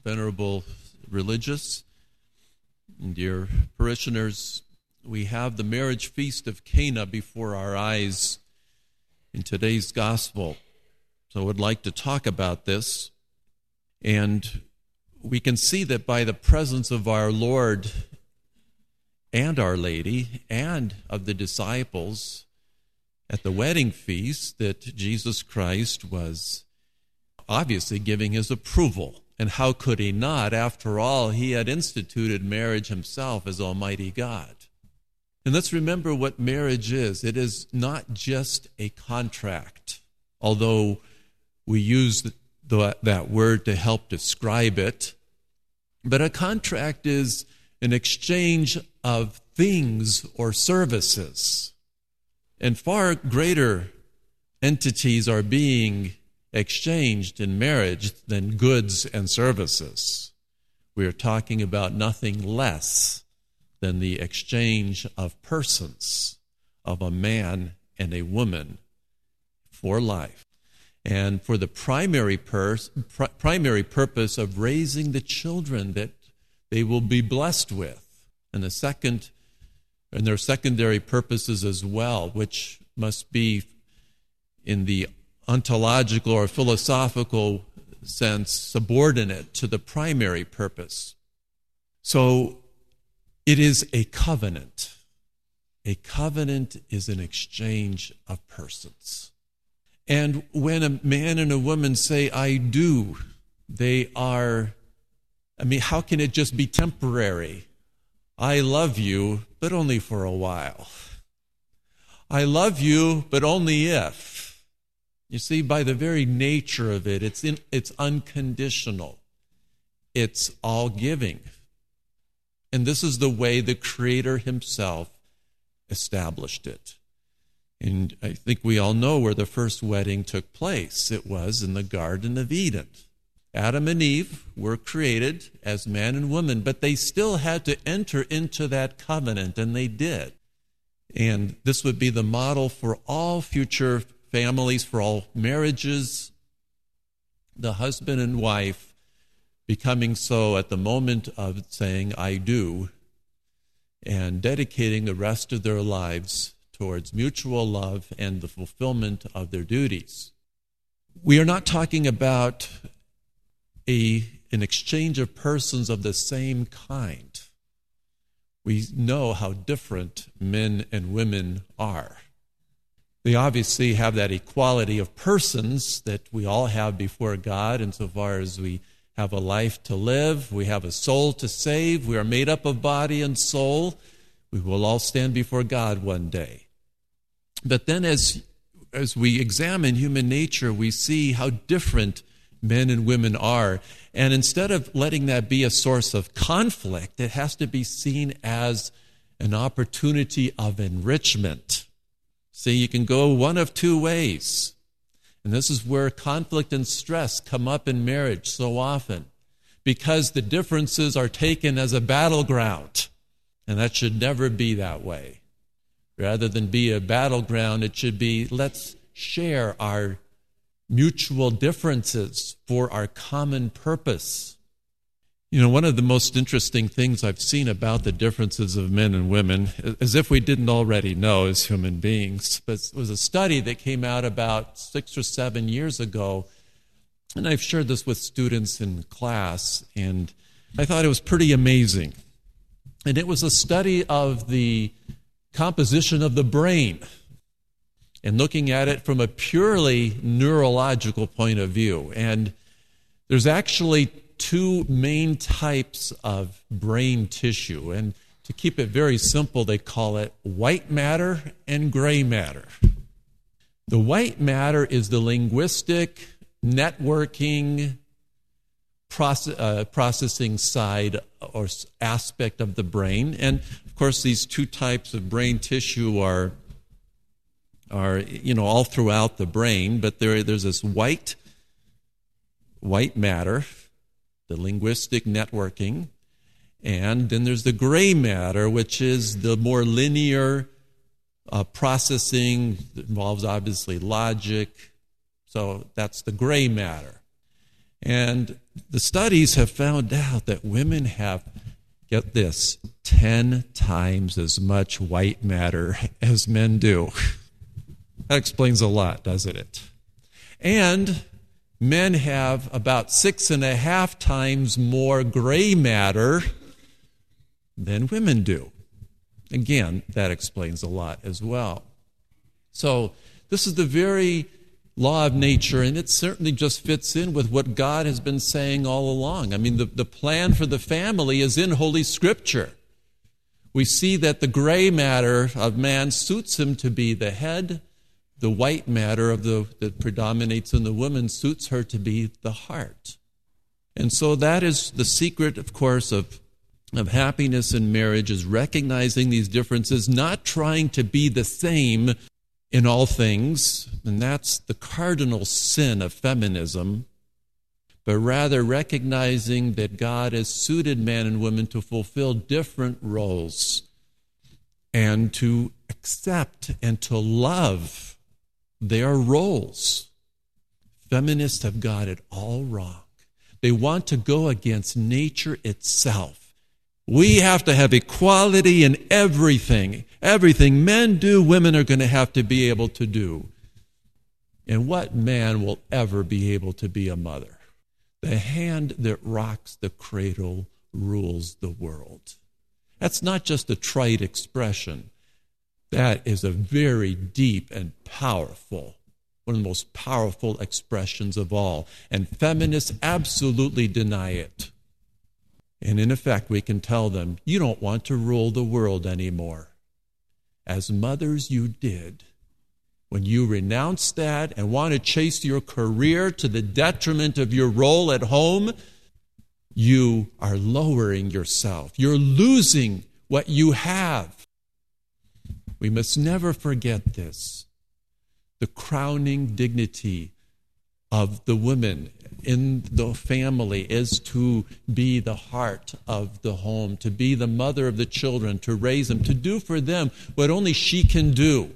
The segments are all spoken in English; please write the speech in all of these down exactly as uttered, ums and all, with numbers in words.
venerable religious, and dear parishioners, we have the marriage feast of Cana before our eyes in today's gospel. So I would like to talk about this. And we can see that by the presence of our Lord and Our Lady and of the disciples at the wedding feast that Jesus Christ was obviously giving his approval. And how could he not? After all, he had instituted marriage himself as Almighty God. And let's remember what marriage is. It is not just a contract, although we use the, that word to help describe it. But a contract is an exchange of things or services. And far greater entities are being exchanged in marriage than goods and services. We are talking about nothing less than the exchange of persons, of a man and a woman for life, and for the primary, pers- pr- primary purpose of raising the children that they will be blessed with, and the second, and their secondary purposes as well, which must be in the ontological or philosophical sense subordinate to the primary purpose. So it is a covenant. A covenant is an exchange of persons. And when a man and a woman say, I do, they are, I mean, how can it just be temporary? I love you, but only for a while. I love you, but only if. You see, by the very nature of it, it's in, it's unconditional. It's all giving. And this is the way the Creator himself established it. And I think we all know where the first wedding took place. It was in the Garden of Eden. Adam and Eve were created as man and woman, but they still had to enter into that covenant, and they did. And this would be the model for all future families, for all marriages, the husband and wife becoming so at the moment of saying, I do, and dedicating the rest of their lives towards mutual love and the fulfillment of their duties. We are not talking about a, an exchange of persons of the same kind. We know how different men and women are. They obviously have that equality of persons that we all have before God, insofar as we have a life to live, we have a soul to save, we are made up of body and soul. We will all stand before God one day. But then as, as we examine human nature, we see how different men and women are. And instead of letting that be a source of conflict, it has to be seen as an opportunity of enrichment. See, you can go one of two ways. And this is where conflict and stress come up in marriage so often, because the differences are taken as a battleground. And that should never be that way. Rather than be a battleground, it should be, let's share our mutual differences for our common purpose. You know, one of the most interesting things I've seen about the differences of men and women, as if we didn't already know as human beings, but it was a study that came out about six or seven years ago, and I've shared this with students in class, and I thought it was pretty amazing. And it was a study of the composition of the brain, and looking at it from a purely neurological point of view. And there's actually two main types of brain tissue. And to keep it very simple, they call it white matter and gray matter. The white matter is the linguistic, networking, process, uh, processing side or aspect of the brain. And, of course, these two types of brain tissue are, are you know, all throughout the brain. But there, there's this white, white matter, the linguistic networking, and then there's the gray matter, which is the more linear uh, processing. It involves obviously logic, so that's the gray matter. And the studies have found out that women have, get this, ten times as much white matter as men do. That explains a lot, doesn't it? And men have about six and a half times more gray matter than women do. Again, that explains a lot as well. So this is the very law of nature, and it certainly just fits in with what God has been saying all along. I mean, the, the plan for the family is in Holy Scripture. We see that the gray matter of man suits him to be the head. The white matter of the that predominates in the woman suits her to be the heart. And so that is the secret, of course, of, of happiness in marriage, is recognizing these differences, not trying to be the same in all things, and that's the cardinal sin of feminism, but rather recognizing that God has suited man and women to fulfill different roles and to accept and to love their roles. Feminists have got it all wrong. They want to go against nature itself. We have to have equality in everything. Everything men do, women are going to have to be able to do. And what man will ever be able to be a mother? The hand that rocks the cradle rules the world. That's not just a trite expression. That is a very deep and powerful, one of the most powerful expressions of all. And feminists absolutely deny it. And in effect, we can tell them, you don't want to rule the world anymore. As mothers, you did. When you renounce that and want to chase your career to the detriment of your role at home, you are lowering yourself. You're losing what you have. We must never forget this. The crowning dignity of the woman in the family is to be the heart of the home, to be the mother of the children, to raise them, to do for them what only she can do.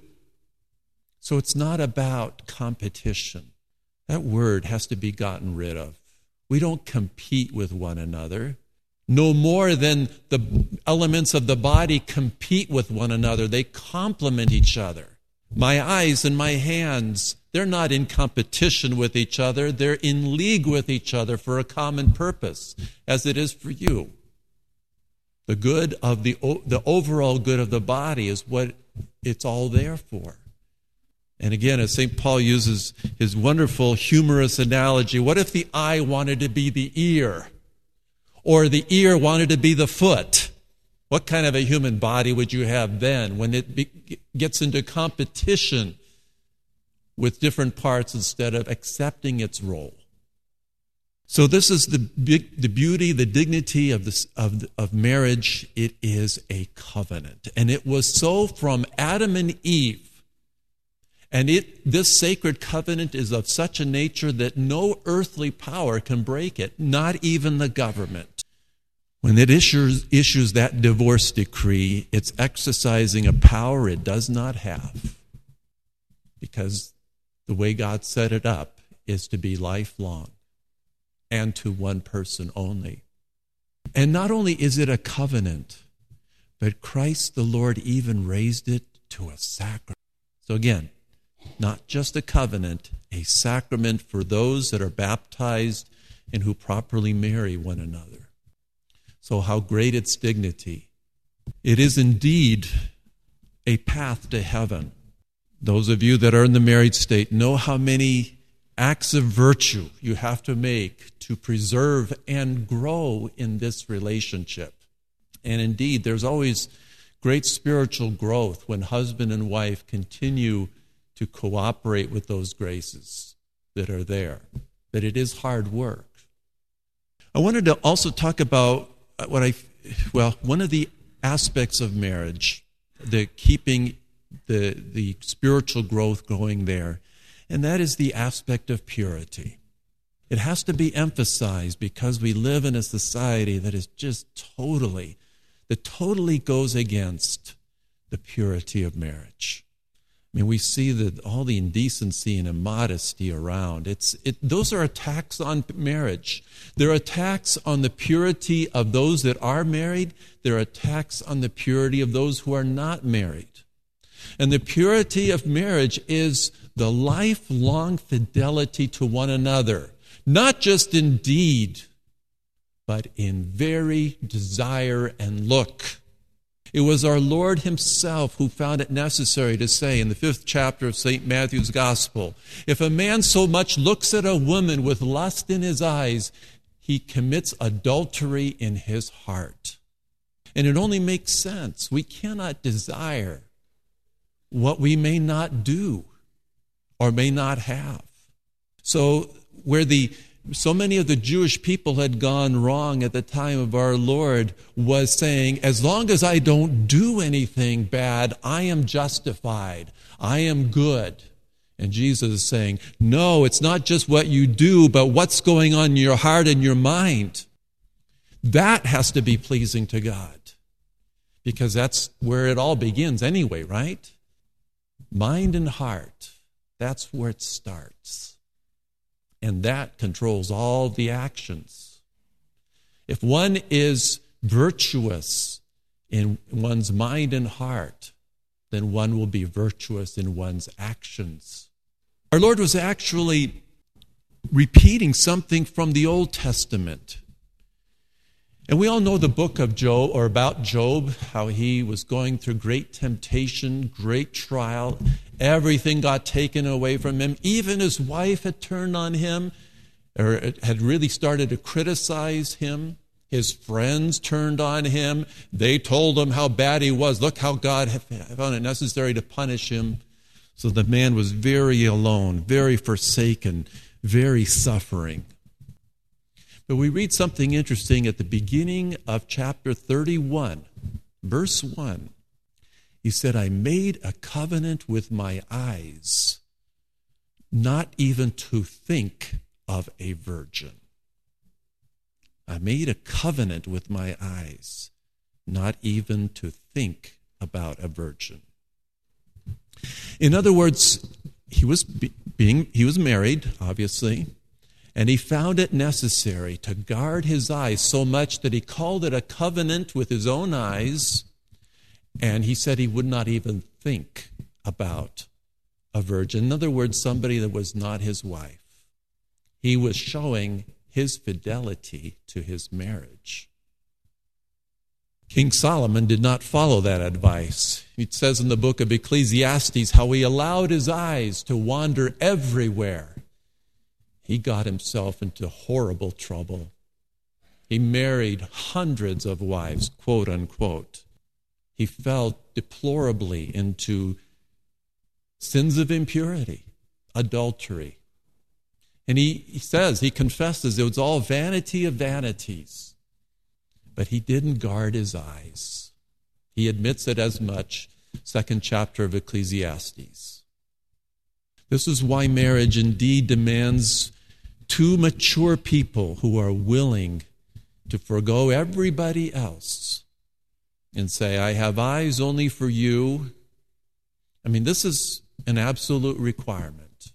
So it's not about competition. That word has to be gotten rid of. We don't compete with one another. No more than the elements of the body compete with one another. They complement each other. My eyes and my hands, they're not in competition with each other. They're in league with each other for a common purpose, as it is for you. The good of the, the overall good of the body is what it's all there for. And again, as Saint Paul uses his wonderful humorous analogy, what if the eye wanted to be the ear? Or the ear wanted to be the foot? What kind of a human body would you have then when it be, gets into competition with different parts instead of accepting its role? So this is the big, the beauty, the dignity of this of of marriage. It is a covenant, and it was so from Adam and Eve. And it this sacred covenant is of such a nature that no earthly power can break it, not even the government. When it issues, issues that divorce decree, it's exercising a power it does not have, because the way God set it up is to be lifelong and to one person only. And not only is it a covenant, but Christ the Lord even raised it to a sacrament. So again, not just a covenant, a sacrament for those that are baptized and who properly marry one another. So how great its dignity. It is indeed a path to heaven. Those of you that are in the married state know how many acts of virtue you have to make to preserve and grow in this relationship. And indeed, there's always great spiritual growth when husband and wife continue to cooperate with those graces that are there. But it is hard work. I wanted to also talk about what I, well, one of the aspects of marriage, the keeping the the spiritual growth going there, and that is the aspect of purity. It has to be emphasized because we live in a society that is just totally, that totally goes against the purity of marriage. I mean, we see that all the indecency and immodesty around. It's it. Those are attacks on marriage. They're attacks on the purity of those that are married. They're attacks on the purity of those who are not married. And the purity of marriage is the lifelong fidelity to one another, not just in deed, but in very desire and look. It was our Lord himself who found it necessary to say in the fifth chapter of Saint Matthew's Gospel, if a man so much looks at a woman with lust in his eyes, he commits adultery in his heart. And it only makes sense. We cannot desire what we may not do or may not have. So where the so many of the Jewish people had gone wrong at the time of our Lord was saying, as long as I don't do anything bad, I am justified. I am good. And Jesus is saying, no, it's not just what you do, but what's going on in your heart and your mind. That has to be pleasing to God. Because that's where it all begins anyway, right? Mind and heart. That's where it starts. And that controls all the actions. If one is virtuous in one's mind and heart, then one will be virtuous in one's actions. Our Lord was actually repeating something from the Old Testament. And we all know the book of Job, or about Job, how he was going through great temptation, great trial. Everything got taken away from him. Even his wife had turned on him, or had really started to criticize him. His friends turned on him. They told him how bad he was. Look how God found it necessary to punish him. So the man was very alone, very forsaken, very suffering. But we read something interesting at the beginning of chapter thirty-one, verse one. He said, I made a covenant with my eyes, not even to think of a virgin. I made a covenant with my eyes, not even to think about a virgin. In other words, he was be- being he was married, obviously, and he found it necessary to guard his eyes so much that he called it a covenant with his own eyes, and he said he would not even think about a virgin. In other words, somebody that was not his wife. He was showing his fidelity to his marriage. King Solomon did not follow that advice. It says in the book of Ecclesiastes how he allowed his eyes to wander everywhere. He got himself into horrible trouble. He married hundreds of wives, quote unquote. He fell deplorably into sins of impurity, adultery. And he, he says, he confesses it was all vanity of vanities. But he didn't guard his eyes. He admits it as much, second chapter of Ecclesiastes. This is why marriage indeed demands two mature people who are willing to forgo everybody else and say, I have eyes only for you. I mean, this is an absolute requirement.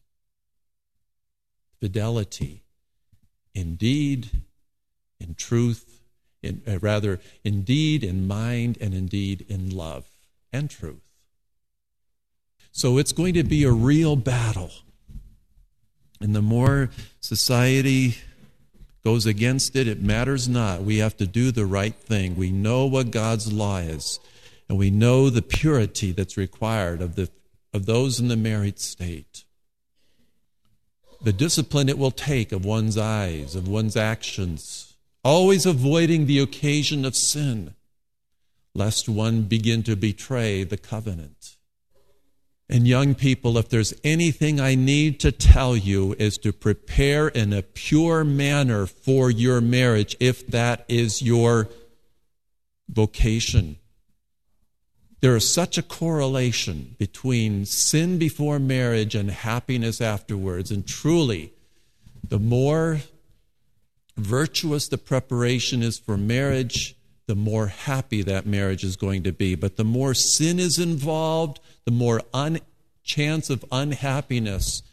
Fidelity in deed, in truth, in, uh, rather, in deed, in mind, and indeed in love and truth. So it's going to be a real battle. And the more society goes against it, it matters not. We have to do the right thing. We know what God's law is, and we know the purity that's required of the of those in the married state. The discipline it will take of one's eyes, of one's actions, always avoiding the occasion of sin, lest one begin to betray the covenant. And young people, if there's anything I need to tell you is to prepare in a pure manner for your marriage, if that is your vocation. There is such a correlation between sin before marriage and happiness afterwards. And truly, the more virtuous the preparation is for marriage, the more happy that marriage is going to be. But the more sin is involved, the more chance of unhappiness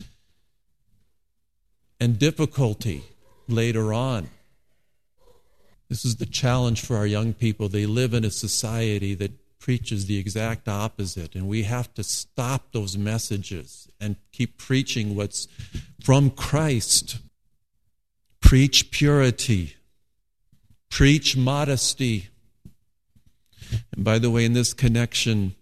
and difficulty later on. This is the challenge for our young people. They live in a society that preaches the exact opposite, and we have to stop those messages and keep preaching what's from Christ. Preach purity. Preach modesty. And by the way, in this connection,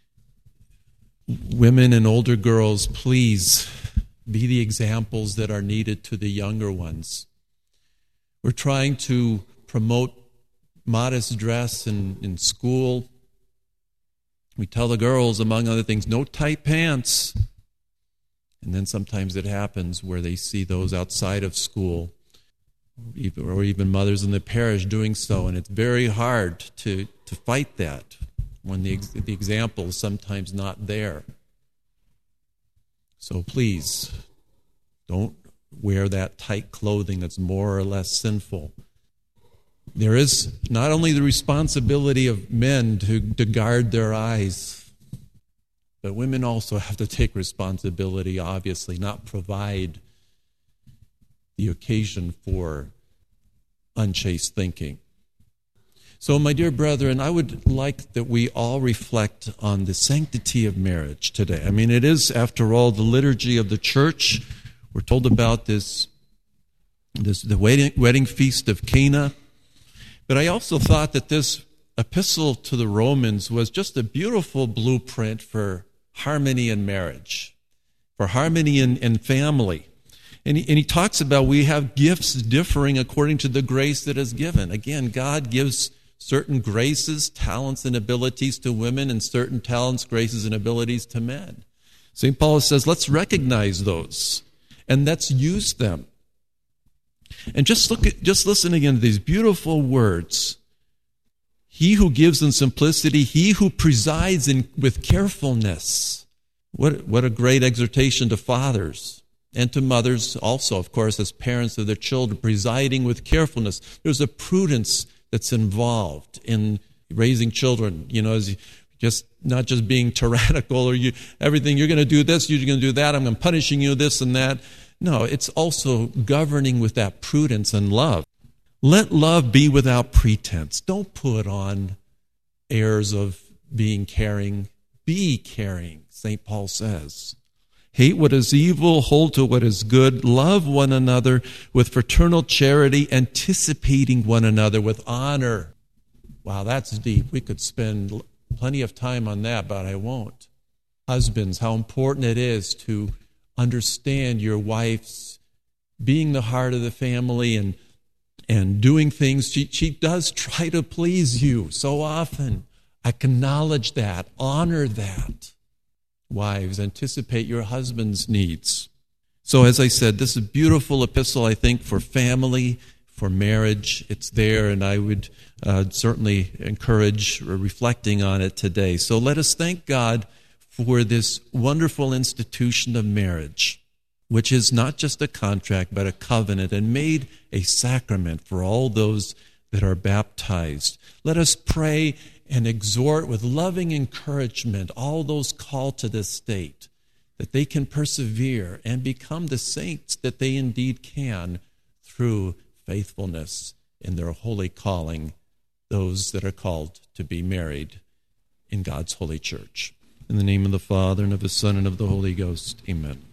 women and older girls, please be the examples that are needed to the younger ones. We're trying to promote modest dress in, in school. We tell the girls, among other things, no tight pants. And then sometimes it happens where they see those outside of school, or even mothers in the parish doing so, and it's very hard to, to fight that when the, the example is sometimes not there. So please, don't wear that tight clothing that's more or less sinful. There is not only the responsibility of men to, to guard their eyes, but women also have to take responsibility, obviously, not provide the occasion for unchaste thinking. So, my dear brethren, I would like that we all reflect on the sanctity of marriage today. I mean, it is, after all, the liturgy of the church. We're told about this, this the wedding, wedding feast of Cana. But I also thought that this epistle to the Romans was just a beautiful blueprint for harmony in marriage, for harmony in, in family. And he, and he talks about we have gifts differing according to the grace that is given. Again, God gives certain graces, talents, and abilities to women, and certain talents, graces, and abilities to men. Saint Paul says, let's recognize those, and let's use them. And just look at, just listen again to these beautiful words. He who gives in simplicity, he who presides in with carefulness. What, what a great exhortation to fathers and to mothers also, of course, as parents of their children, presiding with carefulness. There's a prudence that's involved in raising children, you know, as you, just not just being tyrannical or you everything, you're going to do this, you're going to do that, I'm punishing you, this and that. No, it's also governing with that prudence and love. Let love be without pretense. Don't put on airs of being caring. Be caring, Saint Paul says. Hate what is evil, hold to what is good, love one another with fraternal charity, anticipating one another with honor. Wow, that's deep. We could spend plenty of time on that, but I won't. Husbands, how important it is to understand your wife's being the heart of the family and and doing things. She, she does try to please you so often. Acknowledge that. Honor that. Wives, anticipate your husband's needs. So as I said, this is a beautiful epistle, I think, for family, for marriage. It's there, and I would uh, certainly encourage reflecting on it today. So let us thank God for this wonderful institution of marriage, which is not just a contract, but a covenant, and made a sacrament for all those that are baptized. Let us pray and exhort with loving encouragement all those called to this state, that they can persevere and become the saints that they indeed can through faithfulness in their holy calling, those that are called to be married in God's holy church. In the name of the Father, and of the Son, and of the Holy Ghost, amen.